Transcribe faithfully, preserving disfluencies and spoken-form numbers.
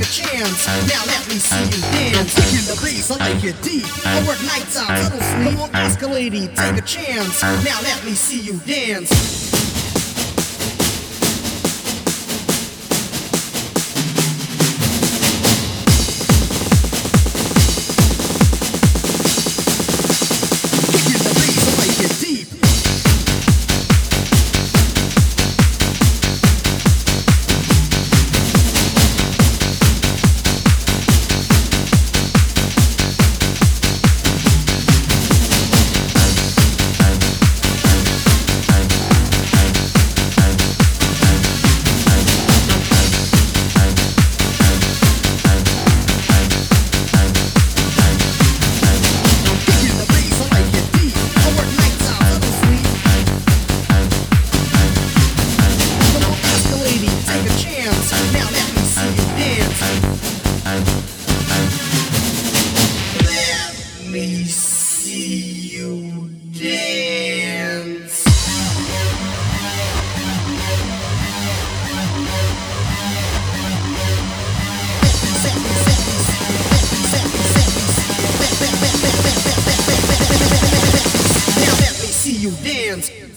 take a chance. Now let me see you dance. Kicking the bass, I like it deep. I work nights out, I don't sleep. Come on, Oscar lady, take a chance. Now let me see you dance. Let me see you dance. Now let me see you dance.